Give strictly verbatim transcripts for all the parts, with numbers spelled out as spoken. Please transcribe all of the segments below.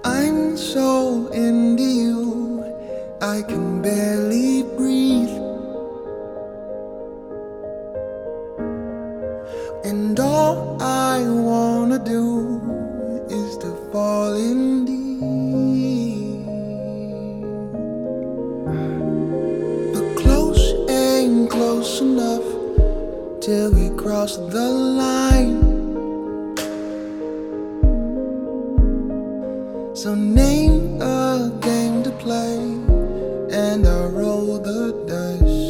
I'm so into you, I can barely breathe. And all I wanna do is to fall in deep. But close ain't close enough till we cross the line. So name a game to play and I'll roll the dice.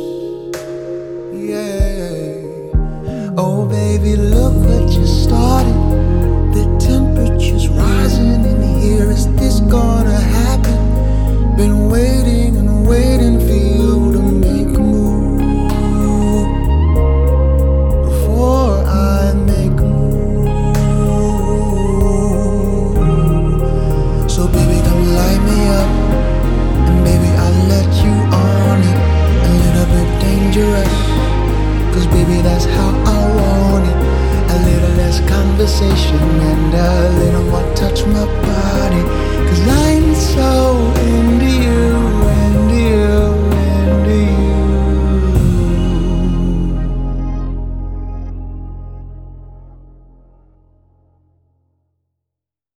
Yeah. Oh baby, look what you started. The temperature's rising in here. Is this gonna happen? Been waiting and waiting for you to make a move before I make a move. So baby, come light me up, and baby, I'll let you on it. A little bit dangerous, cause baby, that's how I want it. A little less conversation and a little more touch my body, cause I'm so